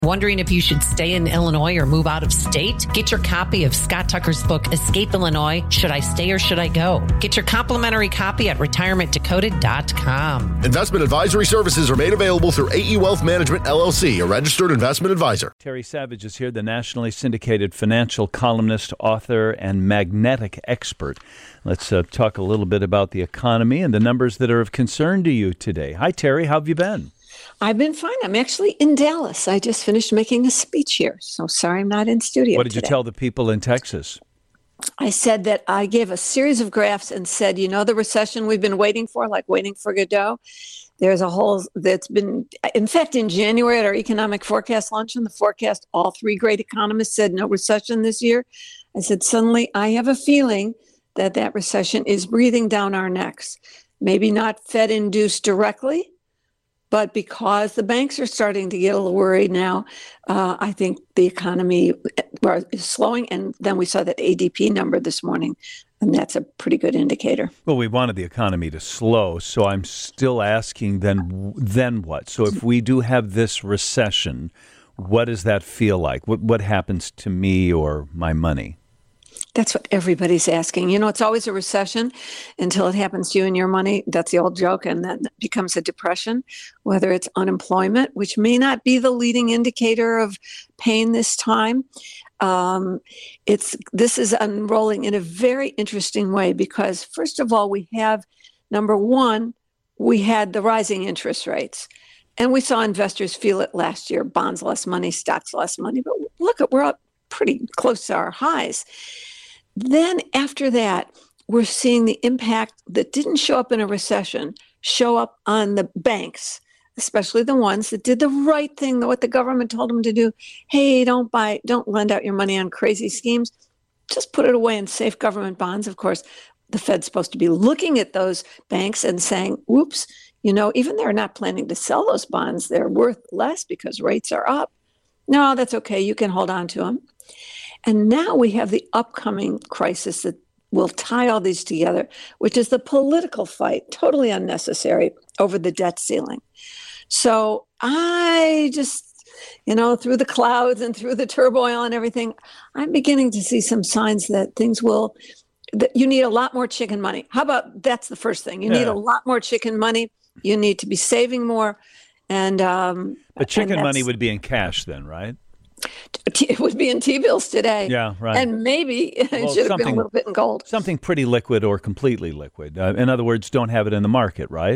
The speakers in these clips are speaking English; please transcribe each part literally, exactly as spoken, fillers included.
Wondering if you should stay in Illinois or move out of state? Get your copy of Scott Tucker's book, Escape Illinois, Should I Stay or Should I Go? Get your complimentary copy at retirement decoded dot com. Investment advisory services are made available through A E Wealth Management, L L C, a registered investment advisor. Terry Savage is here, the nationally syndicated financial columnist, author, and magnetic expert. Let's uh, talk a little bit about the economy and the numbers that are of concern to you today. Hi, Terry. How have you been? I've been fine. I'm actually in Dallas. I just finished making a speech here, so sorry I'm not in studio What did today. you tell the people in Texas? I said that I gave a series of graphs and said, you know, the recession we've been waiting for, like waiting for Godot. There's a whole that's been, in fact, in January at our economic forecast luncheon, the forecast, all three great economists said no recession this year. I said, suddenly I have a feeling that that recession is breathing down our necks. Maybe not Fed-induced directly, but because the banks are starting to get a little worried now, uh, I think the economy is slowing. And then we saw that A D P number this morning, and that's a pretty good indicator. Well, we wanted the economy to slow, so I'm still asking then, then what? So if we do have this recession, what does that feel like? What, what happens to me or my money? That's what everybody's asking. You know, it's always a recession until it happens to you and your money. That's the old joke. And then it becomes a depression, whether it's unemployment, which may not be the leading indicator of pain this time. Um, it's this is unrolling in a very interesting way because, first of all, we have, number one, we had the rising interest rates. And we saw investors feel it last year. Bonds lost money, stocks lost money. But look, we're up pretty close to our highs. Then after that, we're seeing the impact that didn't show up in a recession show up on the banks, especially the ones that did the right thing, what the government told them to do. Hey, don't buy, don't lend out your money on crazy schemes. Just put it away in safe government bonds. Of course, the Fed's supposed to be looking at those banks and saying, oops, you know, even they're not planning to sell those bonds, they're worth less because rates are up. No, that's okay. You can hold on to them. And now we have the upcoming crisis that will tie all these together, which is the political fight, totally unnecessary, over the debt ceiling. So I just, you know, through the clouds and through the turmoil and everything, I'm beginning to see some signs that things will, that you need a lot more chicken money. How about that's the first thing? You yeah. need a lot more chicken money. You need to be saving more. And um, But chicken and money would be in cash then, right? It would be in T-bills today. Yeah, right. And maybe it well, should have been a little bit in gold. Something pretty liquid or completely liquid. Uh, in other words, don't have it in the market, right?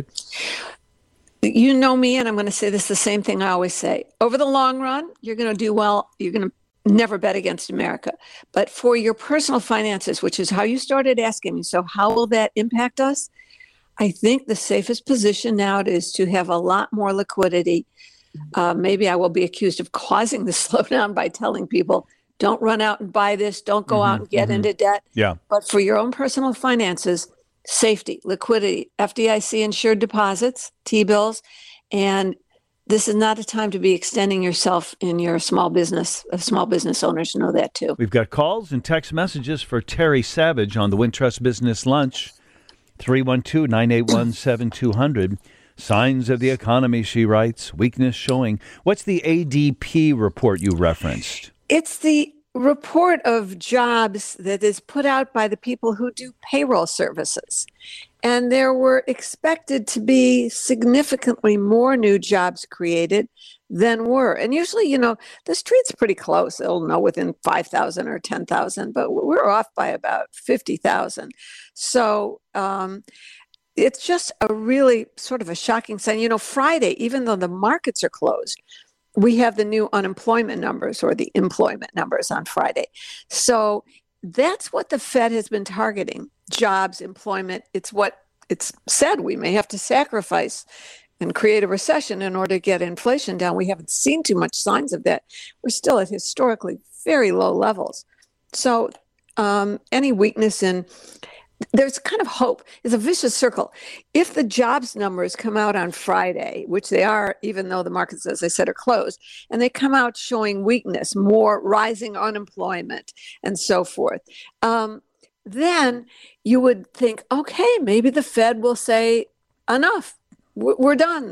You know me, and I'm going to say this the same thing I always say. Over the long run, you're going to do well. You're going to never bet against America. But for your personal finances, which is how you started asking me, so how will that impact us? I think the safest position now is to have a lot more liquidity. Uh, maybe I will be accused of causing the slowdown by telling people, don't run out and buy this, don't go mm-hmm, out and get mm-hmm. into debt. Yeah. But for your own personal finances, safety, liquidity, F D I C insured deposits, T-bills, and this is not a time to be extending yourself in your small business. Small business owners know that too. We've got calls and text messages for Terry Savage on the Wintrust Business Lunch, three one two, nine eight one, seven two zero zero. Signs of the economy, she writes, weakness showing. What's the A D P report you referenced? It's the report of jobs that is put out by the people who do payroll services. And there were expected to be significantly more new jobs created than were. And usually, you know, the street's pretty close. They'll know within five thousand or ten thousand, but we're off by about fifty thousand. So, um, it's just a really sort of a shocking sign. You know, Friday, even though the markets are closed, we have the new unemployment numbers or the employment numbers on Friday. So that's what the Fed has been targeting, jobs, employment. It's what it's said we may have to sacrifice and create a recession in order to get inflation down. We haven't seen too much signs of that. We're still at historically very low levels. So um, any weakness in there's kind of hope. It's a vicious circle. If the jobs numbers come out on Friday, which they are, even though the markets, as I said, are closed, and they come out showing weakness, more rising unemployment, and so forth, um, then you would think, okay, maybe the Fed will say, enough, we're done.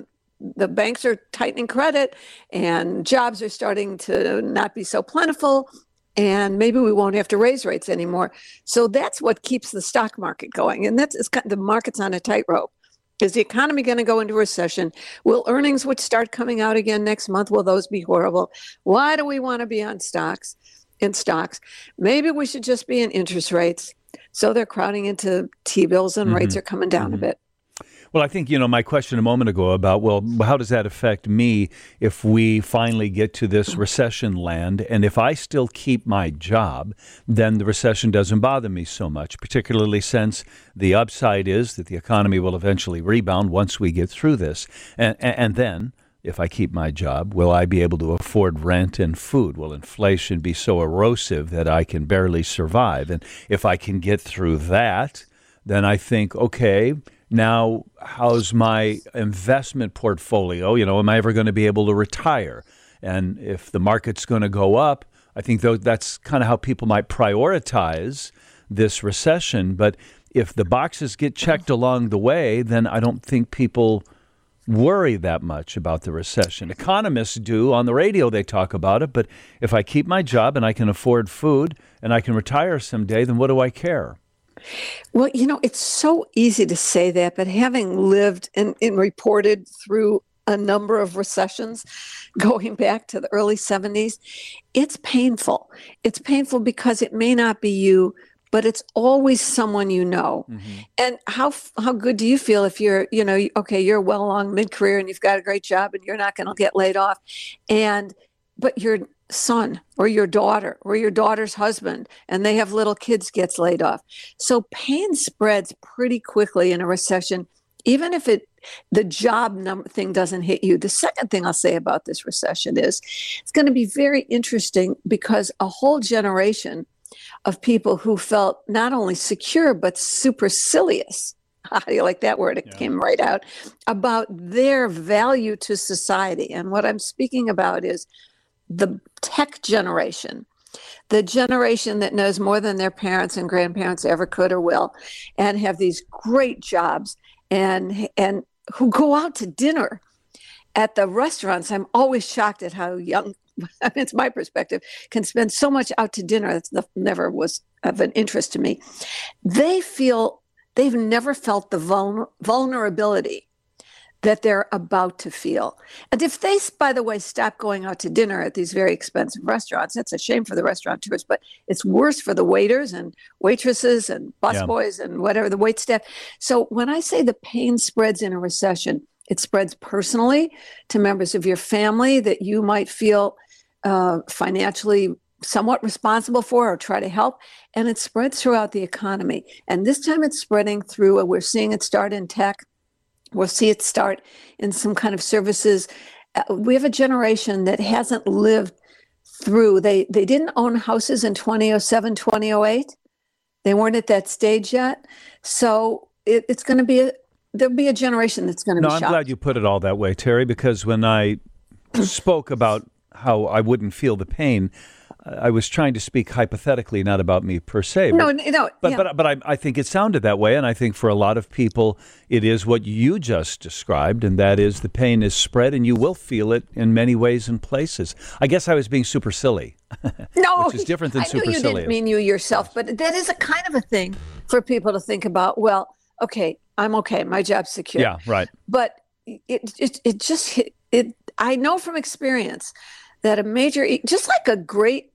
the banks are tightening credit and jobs are starting to not be so plentiful, and maybe we won't have to raise rates anymore. So that's what keeps the stock market going. And that's it's, the market's on a tightrope. Is the economy going to go into recession? Will earnings, which start coming out again next month, will those be horrible? Why do we want to be on stocks, in stocks? Maybe we should just be in interest rates. So they're crowding into T-bills and mm-hmm. rates are coming down mm-hmm. a bit. Well, I think, you know, my question a moment ago about, well, how does that affect me if we finally get to this recession land? And if I still keep my job, then the recession doesn't bother me so much, particularly since the upside is that the economy will eventually rebound once we get through this. And, and then, if I keep my job, will I be able to afford rent and food? Will inflation be so erosive that I can barely survive? And if I can get through that, then I think, okay, now, how's my investment portfolio? You know, am I ever going to be able to retire? And if the market's going to go up, I think that's kind of how people might prioritize this recession. But if the boxes get checked along the way, then I don't think people worry that much about the recession. Economists do. On the radio, they talk about it. But if I keep my job and I can afford food and I can retire someday, then what do I care? Well, you know, it's so easy to say that, but having lived and, and reported through a number of recessions going back to the early seventies, it's painful. It's painful because it may not be you, but it's always someone you know. Mm-hmm. And how how good do you feel if you're, you know, okay, you're well along mid-career and you've got a great job and you're not going to get laid off, and but your son or your daughter or your daughter's husband and they have little kids gets laid off. So pain spreads pretty quickly in a recession, even if it the job number thing doesn't hit you. The second thing I'll say about this recession is it's going to be very interesting because a whole generation of people who felt not only secure but supercilious, how do you like that word? It yeah. came right out, about their value to society. And what I'm speaking about is the tech generation, the generation that knows more than their parents and grandparents ever could or will, and have these great jobs, and and who go out to dinner at the restaurants. I'm always shocked at how young, it's my perspective, can spend so much out to dinner. That never was of an interest to me. They feel they've never felt the vul- vulnerability that they're about to feel. And if they, by the way, stop going out to dinner at these very expensive restaurants, that's a shame for the restaurateurs, but it's worse for the waiters and waitresses and busboys yeah. and whatever, the wait staff. So when I say the pain spreads in a recession, it spreads personally to members of your family that you might feel uh, financially somewhat responsible for or try to help, and it spreads throughout the economy. And this time it's spreading through, we're seeing it start in tech. We'll see it start in some kind of services. Uh, we have a generation that hasn't lived through. They they didn't own houses in twenty oh seven, twenty oh eight. They weren't at that stage yet. So it, it's going to be, a, there'll be a generation that's going to no, be shocked. No, I'm glad you put it all that way, Terry, because when I spoke about how I wouldn't feel the pain, I was trying to speak hypothetically, not about me per se. But, no, no, but yeah. but but I, I think it sounded that way, and I think for a lot of people, it is what you just described, and that is the pain is spread, and you will feel it in many ways and places. I guess I was being super silly, no, which is different than I super knew you silly. didn't mean you yourself, but that is a kind of a thing for people to think about. Well, okay, I'm okay, my job's secure. Yeah, right. But it it it just hit, it. I know from experience that a major, just like a great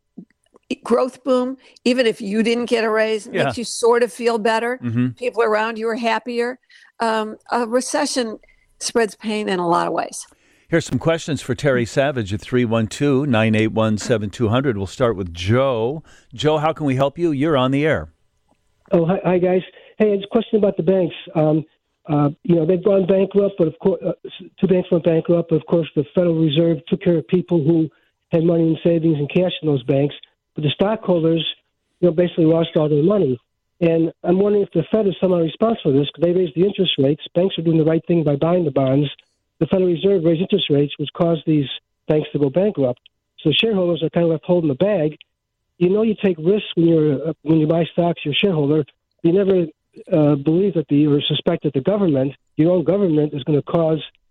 growth boom, even if you didn't get a raise, it yeah. makes you sort of feel better. Mm-hmm. People around you are happier. Um, a recession spreads pain in a lot of ways. Here's some questions for Terry Savage at three one two, nine eight one, seven two zero zero. We'll start with Joe. Joe, how can we help you? You're on the air. Oh, hi, hi guys. Hey, it's a question about the banks. Um, uh, you know, they've gone bankrupt, but of course, uh, two banks went bankrupt. But of course, the Federal Reserve took care of people who had money in savings and cash in those banks. But the stockholders, you know, basically lost all their money. And I'm wondering if the Fed is somehow responsible for this, because they raised the interest rates. Banks are doing the right thing by buying the bonds. The Federal Reserve raised interest rates, which caused these banks to go bankrupt. So shareholders are kind of left holding the bag. You know, you take risks when you're uh, when you buy stocks. You're a shareholder. You never uh, believe that the or suspect that the government, your own government, is going to cause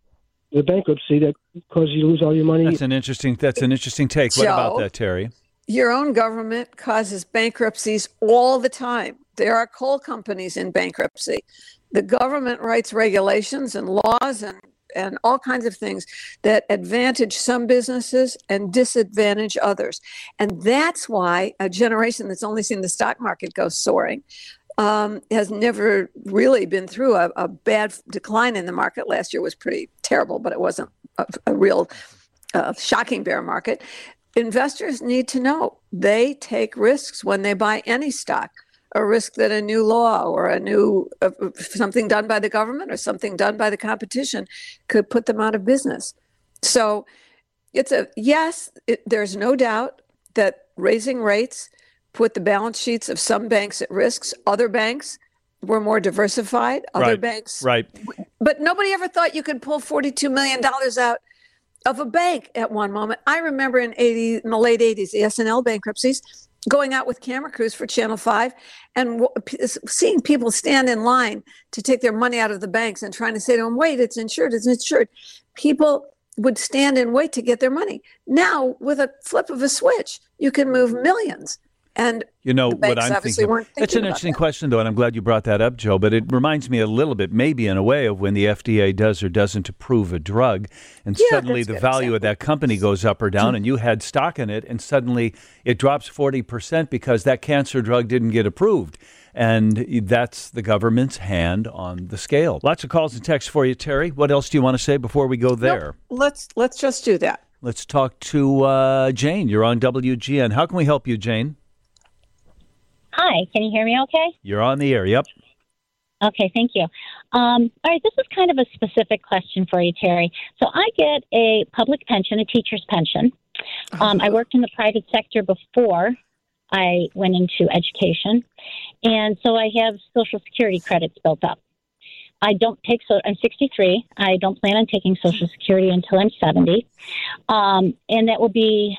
the bankruptcy that causes you to lose all your money. That's an interesting. That's an interesting take. What Joe, about that, Terry? Your own government causes bankruptcies all the time. There are coal companies in bankruptcy. The government writes regulations and laws and, and all kinds of things that advantage some businesses and disadvantage others. And that's why a generation that's only seen the stock market go soaring um, has never really been through a, a bad decline in the market. Last year was pretty terrible, but it wasn't a, a real uh, shocking bear market. Investors need to know they take risks when they buy any stock, a risk that a new law or a new uh, something done by the government or something done by the competition could put them out of business. So it's a yes, it, there's no doubt that raising rates put the balance sheets of some banks at risks. Other banks were more diversified. Other right. banks. Right. But nobody ever thought you could pull forty-two million dollars out of a bank at one moment. I remember in eighty in the late eighties, the S N L bankruptcies, going out with camera crews for Channel five and w- seeing people stand in line to take their money out of the banks and trying to say to them, wait, it's insured, it's insured. People would stand and wait to get their money. Now, with a flip of a switch, you can move millions. And you know the banks what I'm obviously thinking. weren't thinking That's an about interesting that. question, though, and I'm glad you brought that up, Joe. But it reminds me a little bit, maybe in a way, of when the F D A does or doesn't approve a drug, and Yeah, suddenly that's a the good value of example. that company goes up or down, and you had stock in it, and suddenly it drops forty percent because that cancer drug didn't get approved. And that's the government's hand on the scale. Lots of calls and texts for you, Terry. What else do you want to say before we go there? Nope. Let's let's just do that. Let's talk to uh, Jane. You're on W G N. How can we help you, Jane? Hi, can you hear me okay? You're on the air, yep. Okay, thank you. Um, all right, this is kind of a specific question for you, Terry. So I get a public pension, a teacher's pension. Um, I worked in the private sector before I went into education, and so I have Social Security credits built up. I don't take, so I'm sixty-three. I don't plan on taking Social Security until I'm seventy, um, and that will be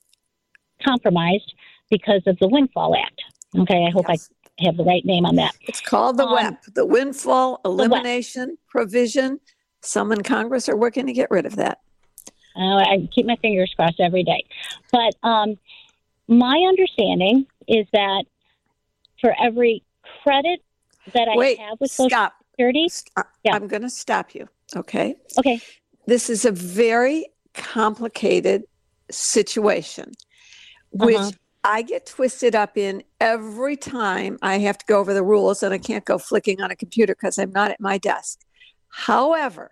compromised because of the Windfall Act. Okay, I hope Yes. I have the right name on that. It's called the Um, W E P, the Windfall W E P. Elimination Provision. Some in Congress are working to get rid of that. Uh, I keep my fingers crossed every day. But um, my understanding is that for every credit that I Wait, have with Social stop. Security, Stop. Yeah. I'm going to stop you, okay? okay, This is a very complicated situation, which Uh-huh. I get twisted up in every time I have to go over the rules, and I can't go flicking on a computer because I'm not at my desk. However,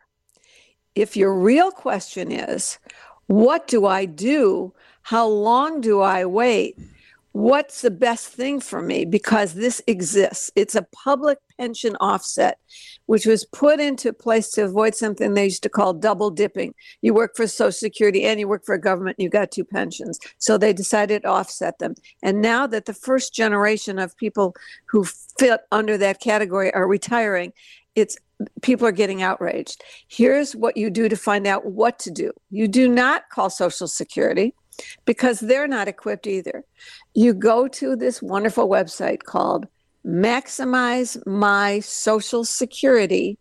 if your real question is, what do I do? How long do I wait? What's the best thing for me? Because this exists. It's a public pension offset, which was put into place to avoid something they used to call double dipping. You work for Social Security and you work for a government, and you got two pensions. So they decided to offset them. And now that the first generation of people who fit under that category are retiring, it's people are getting outraged. Here's what you do to find out what to do. You do not call Social Security, because they're not equipped either. You go to this wonderful website called maximize my social security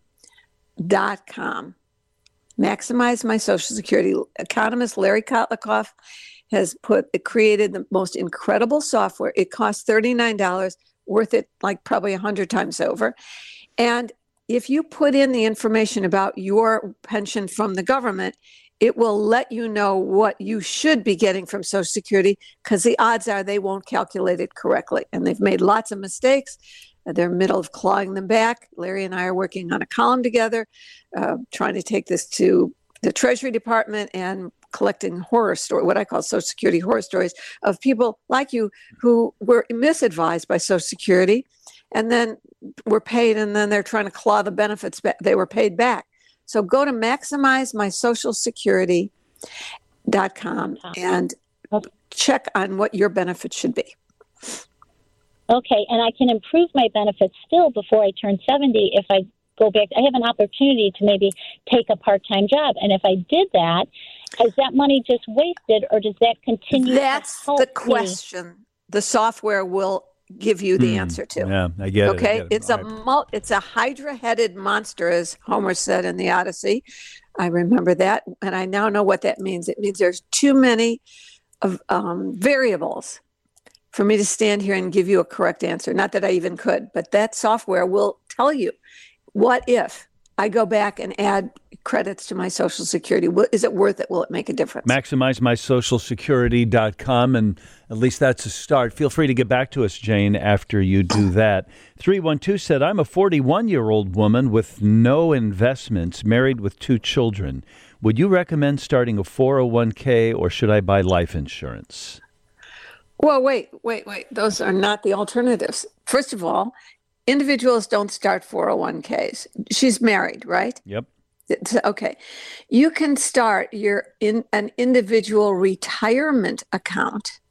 dot com. Maximize My Social Security. Economist Larry Kotlikoff has put created the most incredible software. It costs thirty-nine dollars, worth it like probably one hundred times over. And if you put in the information about your pension from the government, it will let you know what you should be getting from Social Security, because the odds are they won't calculate it correctly. And they've made lots of mistakes. They're in the middle of clawing them back. Larry and I are working on a column together, uh, trying to take this to the Treasury Department and collecting horror story, what I call Social Security horror stories of people like you who were misadvised by Social Security and then were paid, and then they're trying to claw the benefits back. They were paid back. So go to maximize my social security dot com and check on what your benefits should be. okay, and I can improve my benefits still before I turn seventy if I go back. I have an opportunity to maybe take a part-time job, and if I did that, is that money just wasted, or does that continue That's to help the me? question. The software will give you the Hmm. answer to. Yeah, I get it. I Okay, get it. it's a All right. mul- it's a hydra-headed monster, as Homer said in the Odyssey. I remember that, and I now know what that means. It means there's too many of um, variables for me to stand here and give you a correct answer. Not that I even could, but that software will tell you, what if I go back and add credits to my Social Security? What, is it worth it? Will it make a difference? maximize my social security dot com, and at least that's a start. Feel free to get back to us, Jane, after you do that. three one two said, I'm a forty-one-year-old woman with no investments, married with two children. Would you recommend starting a four oh one k, or should I buy life insurance? Well, wait, wait, wait. Those are not the alternatives. First of all, individuals don't start four oh one k's. She's married, right? Yep. It's- Okay. You can start your in an individual retirement account.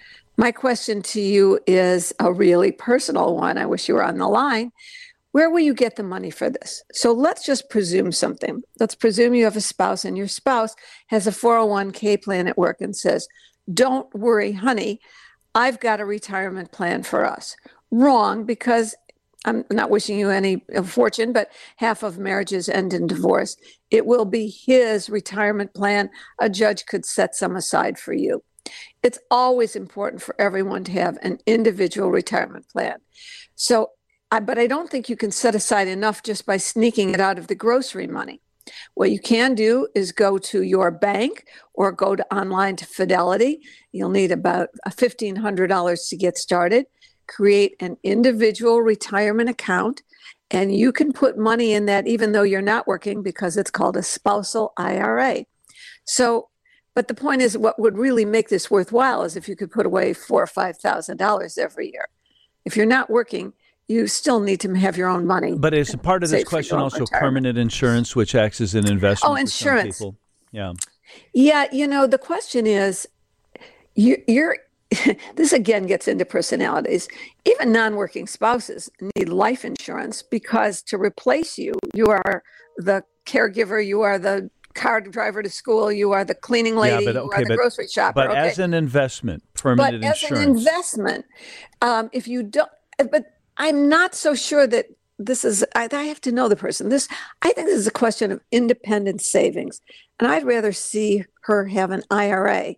My question to you is a really personal one. I wish you were on the line. Where will you get the money for this? So let's just presume something. Let's presume you have a spouse and your spouse has a four oh one k plan at work and says, don't worry, honey, I've got a retirement plan for us. Wrong, because I'm not wishing you any fortune, but half of marriages end in divorce. It will be his retirement plan. A judge could set some aside for you. It's always important for everyone to have an individual retirement plan. So, I, but I don't think you can set aside enough just by sneaking it out of the grocery money. What you can do is go to your bank or go to online to Fidelity. You'll need about fifteen hundred dollars to get started. Create an individual retirement account, and you can put money in that even though you're not working, because it's called a spousal I R A. So, but the point is, what would really make this worthwhile is if you could put away four or five thousand dollars every year. If you're not working, you still need to have your own money. But is part of this Save for your question own also retirement. permanent insurance, which acts as an investment Oh, for some insurance. people? Yeah. Yeah, you know, the question is, you, you're, this again gets into personalities. Even non-working spouses need life insurance because to replace you, you are the caregiver, you are the car driver to school, you are the cleaning lady, but, you okay, are the but, grocery shopper. But okay. as an investment, but permanent as insurance. an investment, um, if you don't, but I'm not so sure that this is, I, I have to know the person. This, I think this is a question of independent savings. And I'd rather see her have an I R A.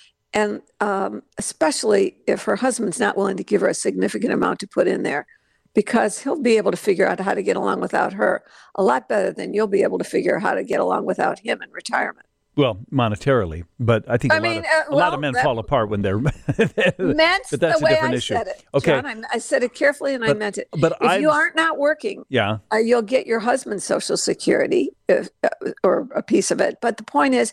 And um, especially if her husband's not willing to give her a significant amount to put in there, because he'll be able to figure out how to get along without her a lot better than you'll be able to figure out how to get along without him in retirement. Well, monetarily, but I think a, I lot, mean, of, uh, a lot of well, men that- fall apart when they're. Meant but that's the way a different I issue. said it. Okay, John, I, I said it carefully and I But- meant it. but if I've- you aren't not working, yeah. uh, you'll get your husband's Social Security if, uh, or a piece of it. But the point is,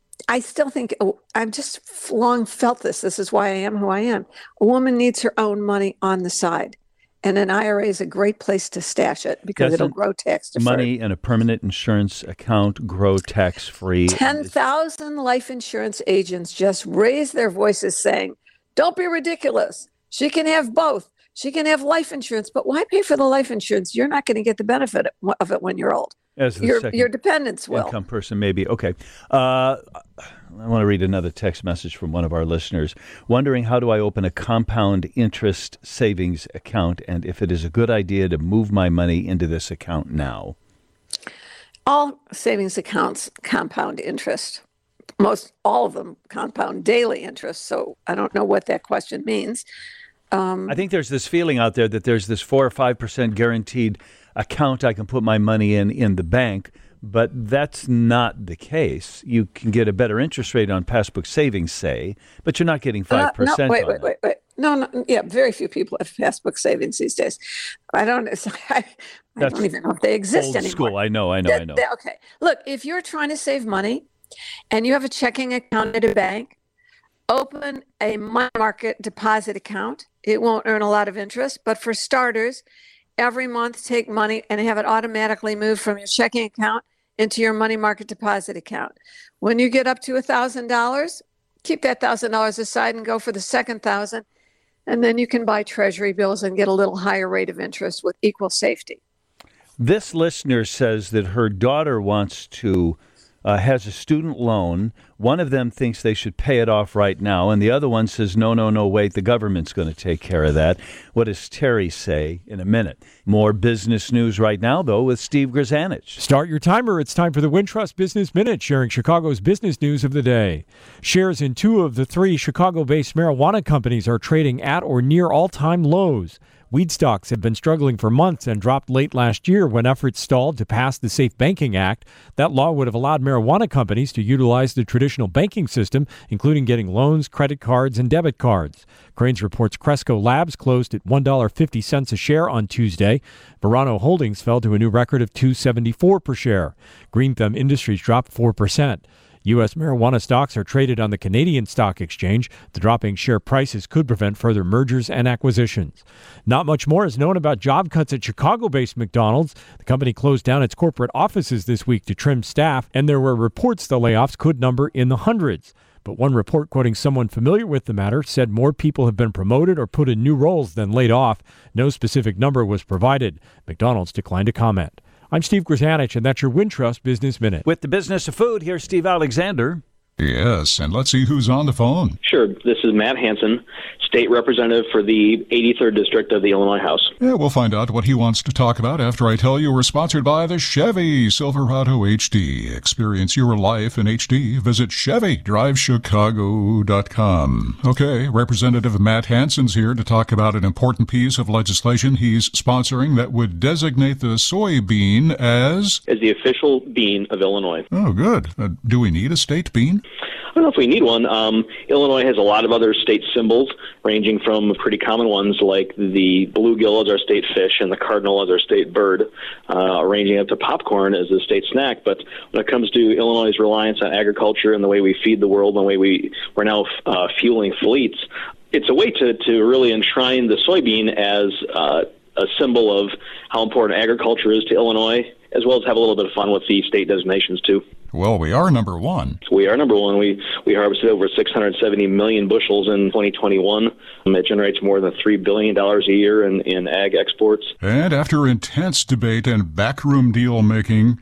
I still think, oh, I've just long felt this. This is why I am who I am. A woman needs her own money on the side. And an I R A is a great place to stash it because it'll Doesn't grow tax deferred. Money in a permanent insurance account grow tax free. ten thousand life insurance agents just raised their voices saying, don't be ridiculous. She can have both. She can have life insurance, but why pay for the life insurance? You're not going to get the benefit of it when you're old. As the Your, second your dependents will. income person, maybe. Okay. Uh, I want to read another text message from one of our listeners, wondering how do I open a compound interest savings account and if it is a good idea to move my money into this account now. All savings accounts compound interest. Most all of them compound daily interest. So I don't know what that question means. Um, I think there's this feeling out there that there's this four or five percent guaranteed account I can put my money in in the bank, but that's not the case. You can get a better interest rate on passbook savings, say, but you're not getting five percent. Uh, no, wait, on wait, it. wait, wait. No, no, yeah, very few people have passbook savings these days. I don't, I, I That's don't even know if they exist Old anymore. school. I know. I know. That- I know. that- okay, look, if you're trying to save money and you have a checking account at a bank, open a money market deposit account. It won't earn a lot of interest, but for starters, every month take money and have it automatically moved from your checking account into your money market deposit account. When you get up to a thousand dollars, keep that thousand dollars aside and go for the second thousand, and then you can buy treasury bills and get a little higher rate of interest with equal safety. This listener says that her daughter wants to uh, has a student loan. One of them thinks they should pay it off right now, and the other one says, no, no, no, wait, the government's going to take care of that. What does Terry say in a minute? More business news right now, though, with Steve Grzanich. Start your timer. It's time for the Wintrust Business Minute, sharing Chicago's business news of the day. Shares in two of the three Chicago-based marijuana companies are trading at or near all-time lows. Weed stocks have been struggling for months and dropped late last year when efforts stalled to pass the Safe Banking Act. That law would have allowed marijuana companies to utilize the traditional banking system, including getting loans, credit cards, and debit cards. Crain's reports Cresco Labs closed at one dollar and fifty cents a share on Tuesday. Verano Holdings fell to a new record of two dollars and seventy-four cents per share. Green Thumb Industries dropped four percent. U S marijuana stocks are traded on the Canadian Stock Exchange. The dropping share prices could prevent further mergers and acquisitions. Not much more is known about job cuts at Chicago-based McDonald's. The company closed down its corporate offices this week to trim staff, and there were reports the layoffs could number in the hundreds. But one report quoting someone familiar with the matter said more people have been promoted or put in new roles than laid off. No specific number was provided. McDonald's declined to comment. I'm Steve Grzanich, and that's your Wintrust Business Minute. With the business of food, here's Steve Alexander. Yes, and let's see who's on the phone. Sure. This is Matt Hansen, State Representative for the eighty-third District of the Illinois House. Yeah, we'll find out what he wants to talk about after I tell you we're sponsored by the Chevy Silverado H D. Experience your life in H D. Visit Chevy Drive Chicago dot com. Okay, Representative Matt Hansen's here to talk about an important piece of legislation he's sponsoring that would designate the soybean as... As the official bean of Illinois. Oh, good. Uh, do we need a state bean? I don't know if we need one. Um, Illinois has a lot of other state symbols, ranging from pretty common ones like the bluegill as our state fish and the cardinal as our state bird, uh, ranging up to popcorn as the state snack. But when it comes to Illinois' reliance on agriculture and the way we feed the world and the way we, we're now uh, fueling fleets, it's a way to, to really enshrine the soybean as uh, a symbol of how important agriculture is to Illinois, as well as have a little bit of fun with the state designations, too. Well, we are number one. We are number one. We we harvested over six hundred seventy million bushels in twenty twenty-one. It generates more than three billion dollars a year in, in ag exports. And after intense debate and backroom deal making,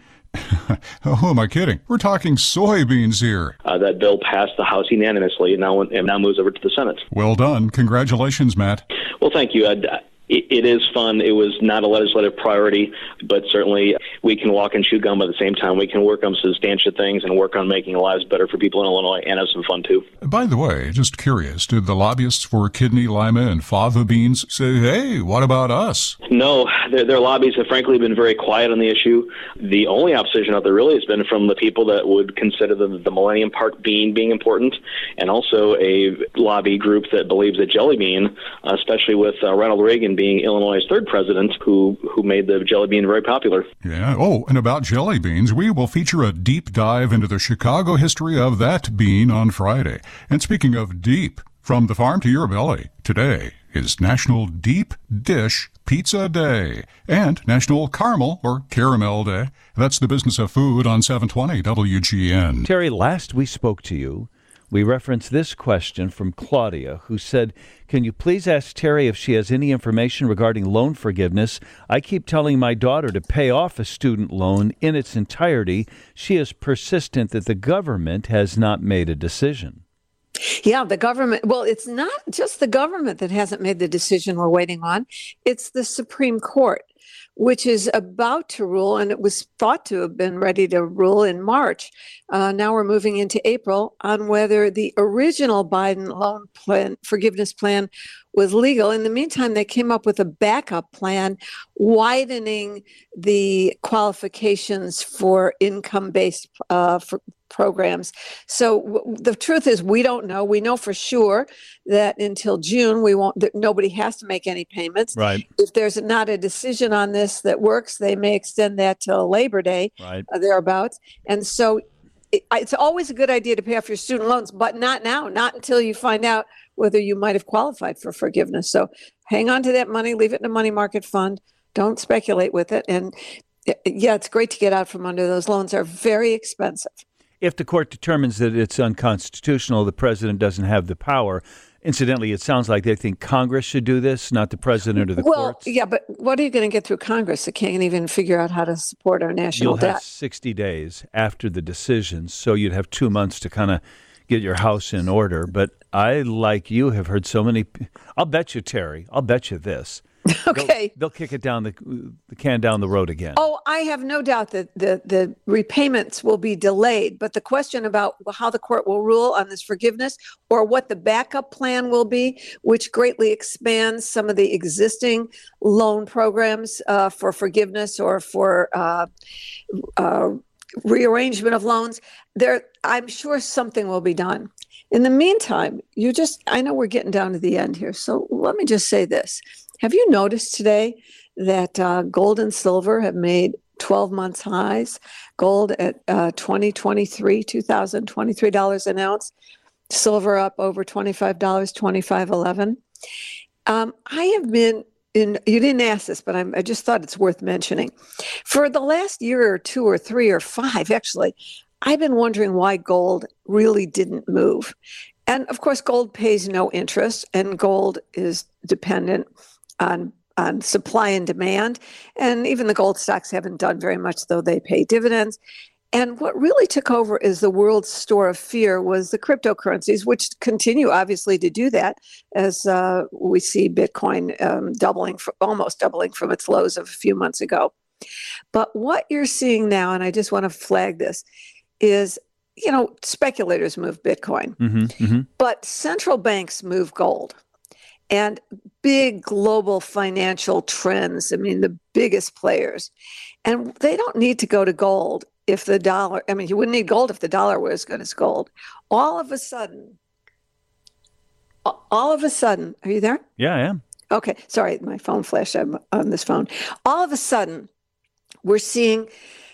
who am I kidding? We're talking soybeans here. Uh, that bill passed the House unanimously and now, and now moves over to the Senate. Well done. Congratulations, Matt. Well, thank you. I'd, It is fun. It was not a legislative priority, but certainly we can walk and chew gum at the same time. We can work on substantial things and work on making lives better for people in Illinois and have some fun, too. By the way, just curious, did the lobbyists for kidney, lima, and fava beans say, hey, what about us? No, their, their lobbies have frankly been very quiet on the issue. The only opposition out there really has been from the people that would consider the, the Millennium Park bean being important, and also a lobby group that believes that jelly bean, especially with uh, Ronald Reagan being Illinois' third president, who who made the jelly bean very popular. Yeah. Oh, and about jelly beans, we will feature a deep dive into the Chicago history of that bean on Friday. And speaking of deep, from the farm to your belly, today is National Deep Dish Pizza Day and National Caramel or Caramel Day. That's the business of food on seven twenty W G N. Terry, last we spoke to you, we referenced this question from Claudia, who said, can you please ask Terry if she has any information regarding loan forgiveness? I keep telling my daughter to pay off a student loan in its entirety. She is persistent that the government has not made a decision. Yeah, the government. Well, it's not just the government that hasn't made the decision we're waiting on. It's the Supreme Court, which is about to rule, and it was thought to have been ready to rule in March. Uh, now we're moving into April on whether the original Biden loan plan, forgiveness plan was legal. In the meantime, they came up with a backup plan, widening the qualifications for income-based uh, for programs. So w- the truth is, we don't know. We know for sure that until June, we won't. That nobody has to make any payments. Right. If there's not a decision on this that works, they may extend that till Labor Day, right, uh, thereabouts. And so it, it's always a good idea to pay off your student loans, but not now, not until you find out whether you might have qualified for forgiveness. So hang on to that money, leave it in a money market fund. Don't speculate with it. And yeah, it's great to get out from under those loans. Are very expensive. If the court determines that it's unconstitutional, the president doesn't have the power, Incidentally, it sounds like they think Congress should do this, not the president or the well, courts. yeah, but what are you going to get through Congress that can't even figure out how to support our national You'll debt? have sixty days after the decision, so you'd have two months to kind of get your house in order. But I, like you, have heard so many. I'll bet you, Terry, I'll bet you this. Okay. They'll, they'll kick it down the, the can down the road again. Oh, I have no doubt that the, the repayments will be delayed. But the question about how the court will rule on this forgiveness or what the backup plan will be, which greatly expands some of the existing loan programs uh, for forgiveness or for uh, uh, rearrangement of loans, there, I'm sure something will be done. In the meantime, you just, I know we're getting down to the end here. So let me just say this. Have you noticed today that uh, gold and silver have made twelve months highs? Gold at uh, twenty twenty-three, two thousand twenty-three dollars an ounce. Silver up over twenty-five dollars, twenty-five eleven. Um, I have been in, you didn't ask this, but I'm, I just thought it's worth mentioning. For the last year or two or three or five, actually, I've been wondering why gold really didn't move. And of course, gold pays no interest, and gold is dependent on on supply and demand. And even the gold stocks haven't done very much, though they pay dividends. And what really took over is the world's store of fear was the cryptocurrencies, which continue obviously to do that, as uh, we see Bitcoin um, doubling, for, almost doubling from its lows of a few months ago. But what you're seeing now, and I just want to flag this, is, you know, speculators move Bitcoin, Mm-hmm, mm-hmm. but central banks move gold. And big global financial trends, I mean, the biggest players. And they don't need to go to gold if the dollar, I mean, you wouldn't need gold if the dollar were as good as gold. All of a sudden, all of a sudden, are you there? Yeah, I am. Okay, sorry, my phone flashed. I'm on this phone. All of a sudden, we're seeing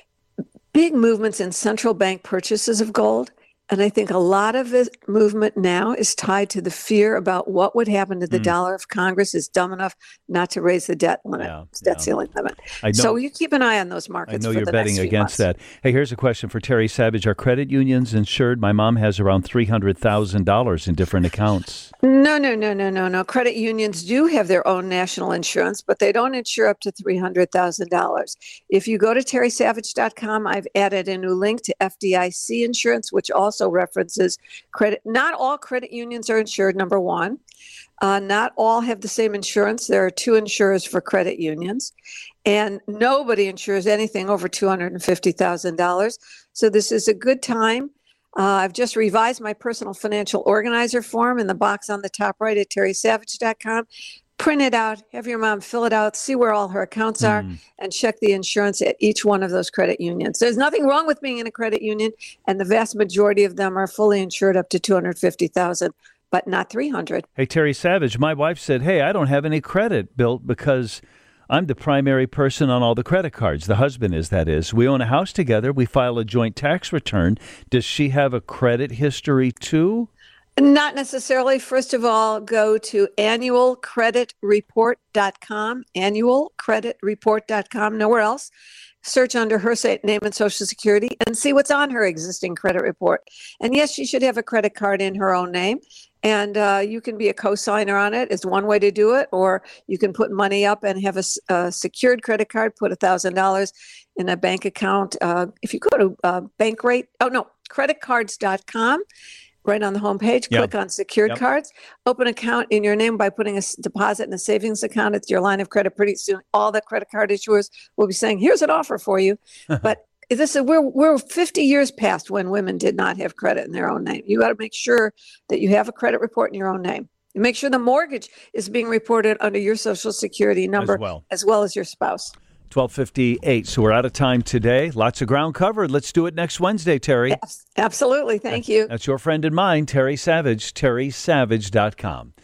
big movements in central bank purchases of gold. And I think a lot of the movement now is tied to the fear about what would happen to the mm. dollar if Congress is dumb enough not to raise the debt limit, yeah, debt yeah. ceiling limit. I know, so you keep an eye on those markets. I know for you're the betting next few against months. that. Hey, here's a question for Terry Savage. Are credit unions insured? My mom has around three hundred thousand dollars in different accounts. No, no, no, no, no, no. Credit unions do have their own national insurance, but they don't insure up to three hundred thousand dollars. If you go to terry savage dot com, I've added a new link to F D I C insurance, which also references credit. Not all credit unions are insured, number one. Uh, not all have the same insurance. There are two insurers for credit unions, and nobody insures anything over two hundred fifty thousand dollars. So this is a good time. Uh, I've just revised my personal financial organizer form in the box on the top right at terry savage dot com. Print it out, have your mom fill it out, see where all her accounts are, mm. and check the insurance at each one of those credit unions. There's nothing wrong with being in a credit union, and the vast majority of them are fully insured up to two hundred fifty thousand dollars, but not three hundred thousand dollars. Hey, Terry Savage, my wife said, hey, I don't have any credit built because I'm the primary person on all the credit cards. The husband is, that is. We own a house together. We file a joint tax return. Does she have a credit history too? Not necessarily. First of all, go to annual credit report dot com, annual credit report dot com, nowhere else. Search under her name and Social Security and see what's on her existing credit report. And yes, she should have a credit card in her own name. And uh, you can be a co-signer on it is one way to do it. Or you can put money up and have a, a secured credit card, put one thousand dollars in a bank account. Uh, if you go to uh, Bankrate, oh no, credit cards dot com. Right on the homepage, yep. click on secured yep. cards, open account in your name by putting a deposit in a savings account. It's your line of credit. Pretty soon, all the credit card issuers will be saying, here's an offer for you. But this is, we're, we're fifty years past when women did not have credit in their own name. You got to make sure that you have a credit report in your own name. You make sure the mortgage is being reported under your Social Security number as well as, well as your spouse. twelve fifty-eight. So we're out of time today. Lots of ground covered. Let's do it next Wednesday, Terry. Yes, absolutely. Thank you. That's your friend and mine, Terry Savage, terry savage dot com.